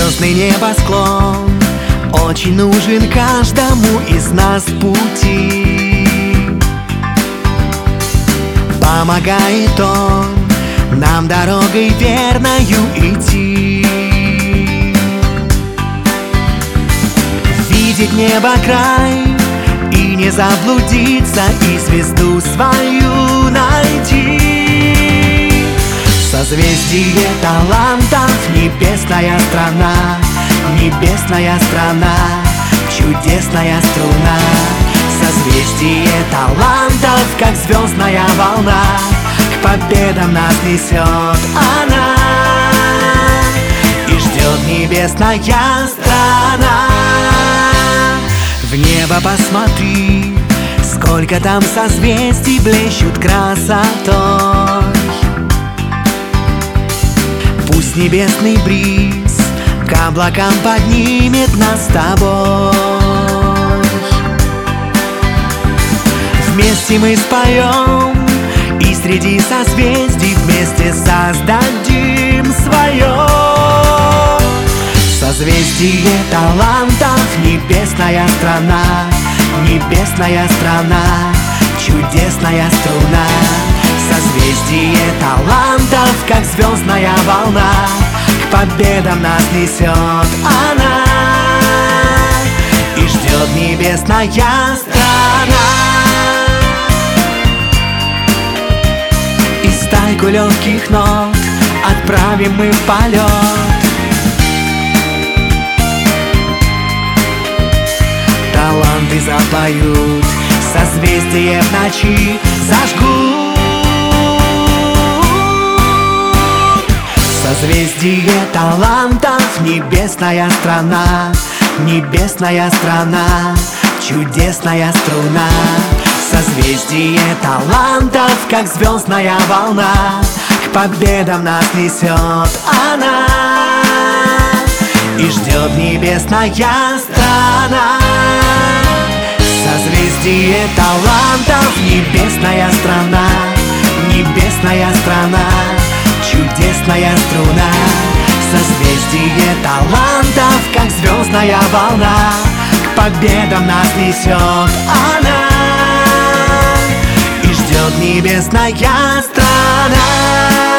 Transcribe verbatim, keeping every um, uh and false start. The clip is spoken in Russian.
Звездный небосклон очень нужен каждому из нас в пути. Помогает он нам дорогой верною идти. Видеть небо край и не заблудиться, и звезду свою найти. Созвездие талантов, небесная страна, небесная страна, чудесная струна. Созвездие талантов, как звездная волна, к победам нас несет она. И ждет небесная страна. В небо посмотри, сколько там созвездий блещут красотой. Пусть небесный бриз к облакам поднимет нас с тобой. Вместе мы споем, и среди созвездий вместе создадим свое. Созвездие талантов, небесная страна, небесная страна, чудесная струна. Созвездие талантов, как звездная волна, к победам нас несет она. И ждет небесная страна. И стайку легких нот отправим мы в полет. Таланты запоют, созвездие в ночи зажгут. Созвездие талантов, небесная страна, небесная страна, чудесная струна. Созвездие талантов, как звездная волна, к победам нас несет она. И ждет небесная страна. Созвездие талантов, небесная страна, небесная страна, чудесная струна. Созвездие талантов, как звездная волна, к победам нас несет она. И ждет небесная страна.